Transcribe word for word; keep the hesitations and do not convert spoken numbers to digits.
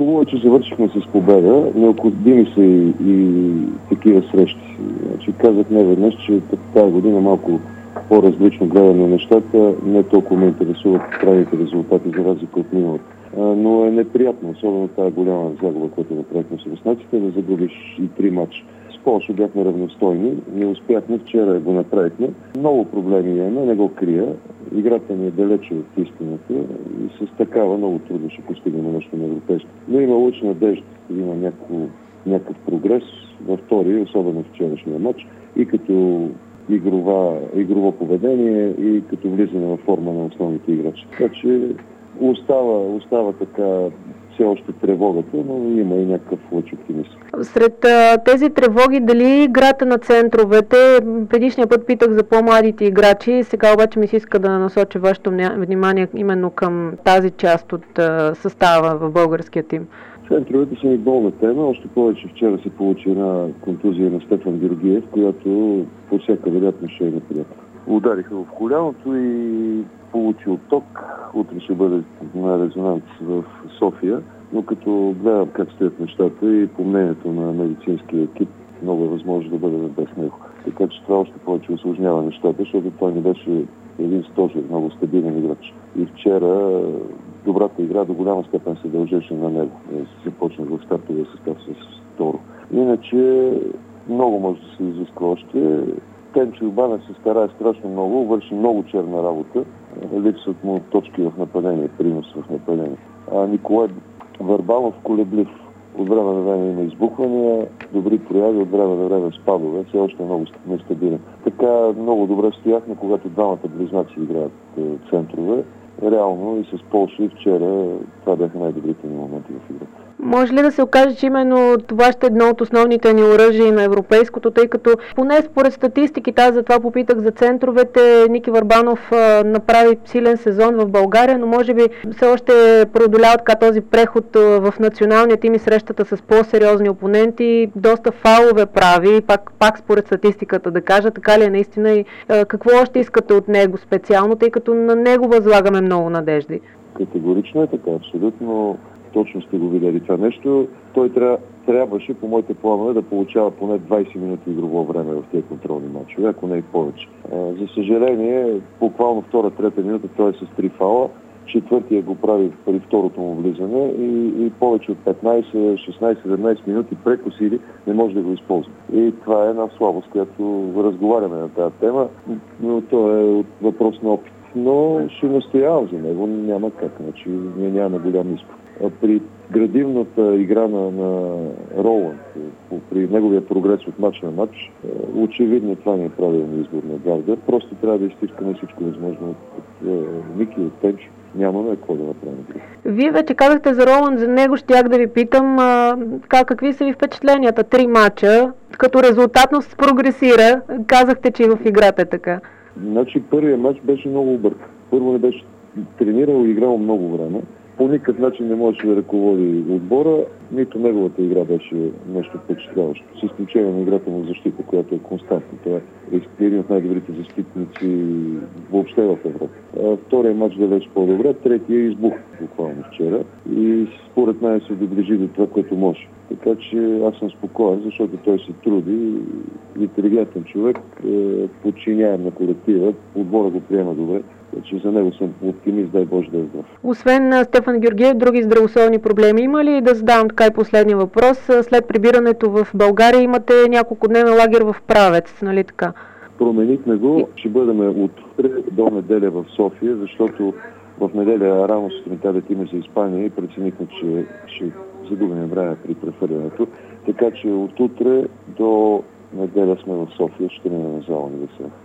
Хубаво е, че завършихме с победа. Необходими са и, и такива срещи. Значи, казах не веднъж, че тази година малко по-различно гледам на нещата. Не толкова ме интересуват крайните резултати за разлика от миналото. Но е неприятно, особено тази голяма загуба, която направихме с руснаците, да загубиш и три матча. С Полша бяхме равностойни, не успяхме, вчера го направихме. Много проблеми имаме, не го крия. Играта ни е далече от истината и с такава много трудно ще постигнем нещо на европейско. Но има луч надежда, има някакъв, някакъв прогрес във втори, особено в вчерашния матч, и като игрова, игрово поведение, и като влизане във форма на основните играчи. Така че остава, остава така все още тревогата, но има и някакъв лъч оптимизъм. Сред а, тези тревоги, дали играта на центровете, предишния път питах за по-младите играчи, сега обаче ми се иска да насоча вашето внимание именно към тази част от а, състава в българския тим. Центровете са ми болна тема, още повече вчера се получи една контузия на Стефан Георгиев, която по всяка вероятност ще е неприятна. Удариха в коляното и получи отток. Утре ще бъде на резонанс в София, но като гледам как стоят нещата и по мнението на медицинския екип, много е възможно да бъде без него. Така че това още повече усложнява нещата, защото той не беше един стожер, много стабилен играч. И вчера добрата игра до голяма степен се дължеше на него. Започнах в стартовия състав с второ. Иначе много може да се изисква още. Тенчо Юбанов се старае страшно много, върши много черна работа. Липсват му точки в нападение, принос в нападение. А Николай Върбанов колеблив. От време на време има избухвания, добри прояви, от време на време спадове, все още е много нестабилен. Така много добре стояхме, когато двамата близнаци играят центрове. Реално и с Полша и вчера това бяха най-добрите ни моменти в играта. Може ли да се окаже, че именно това ще е едно от основните ни оръжия на европейското, тъй като поне според статистиките, аз затова попитах за центровете, Ники Върбанов а, направи силен сезон в България, но може би все още преодолява така този преход а, в националния тим и срещата с по-сериозни опоненти, доста фалове прави, пак, пак според статистиката да кажа, така ли е наистина и а, какво още искате от него специално, тъй като на него възлагаме много надежди? Категорично е така, абсолютно. Точно сте го видели това нещо. Той тря, трябваше, по моите планове, да получава поне двайсет минути игрово време в тези контролни мачове, ако не и повече. А, за съжаление, буквално втора-трета минута той е с три фала. Четвъртия го прави при второто му влизане и, и повече от петнайсет, шестнайсет, седемнайсет минути прекосили не може да го използва. И това е една слабост, която разговаряме на тази тема, но то е въпрос на опит. Но ще настоявам за него, няма как, значи ние нямаме голям избор. При градивната игра на, на Роланд, при неговия прогрес от матч на матч, очевидно това не е правилен избор на Гардер. Просто трябва да изтискаме всичко възможно от Ники, от Тенчо. Нямаме какво да направим. Вие вече казахте за Роланд, за него щях да ви питам а, как, какви са ви впечатленията? Три матча, като резултатност прогресира. Казахте, че и в играта е така. Значи първият матч беше много объркан. Първо не беше тренирал и играл много време. По никакъв начин не можеше да ръководи отбора, нито неговата игра беше нещо впечатляващо. С изключение на играта му в защита, която е константна. Това е един от най-добрите защитници въобще в Европа. Втория матч да беше по-добре, третия избух буквално вчера и според мен се доближи до това, което може. Така че аз съм спокоен, защото той се труди, интелигентен човек, подчиняем на колектива, отбора го приема добре. Че за него съм оптимист, дай Боже да е здрав. Освен на Стефан Георгиев, други здравословни проблеми има ли? Да задавам така и последния въпрос. След прибирането в България имате няколко дневен лагер в Правец, нали така? Променихме го. Ще бъдем от утре до неделя в София, защото в неделя рано сутринта летиме за Испания и преценихме, че ще загубим време при прехвърлянето. Така че от утре до неделя сме в София, ще не на зала университет.